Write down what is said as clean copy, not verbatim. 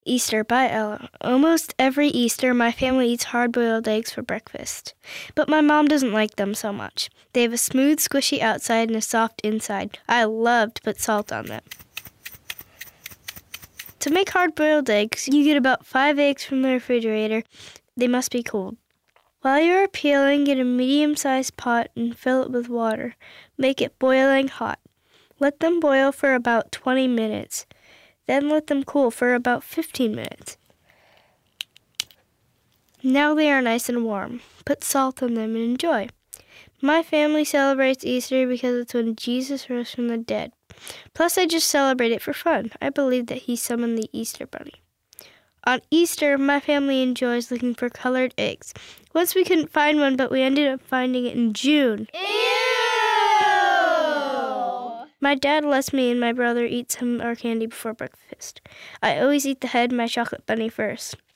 Easter by Ella. Almost every Easter, my family eats hard-boiled eggs for breakfast. But my mom doesn't like them so much. They have a smooth, squishy outside and a soft inside. I love to put salt on them. To make hard-boiled eggs, you get about 5 eggs from the refrigerator. They must be cold. While you are peeling, get a medium-sized pot and fill it with water. Make it boiling hot. Let them boil for about 20 minutes. Then let them cool for about 15 minutes. Now they are nice and warm. Put salt on them and enjoy. My family celebrates Easter because it's when Jesus rose from the dead. Plus, I just celebrate it for fun. I believe that he summoned the Easter Bunny. On Easter, my family enjoys looking for colored eggs. Once we couldn't find one, but we ended up finding it in June. Ew! My dad lets me and my brother eat some of our candy before breakfast. I always eat the head, my chocolate bunny, first.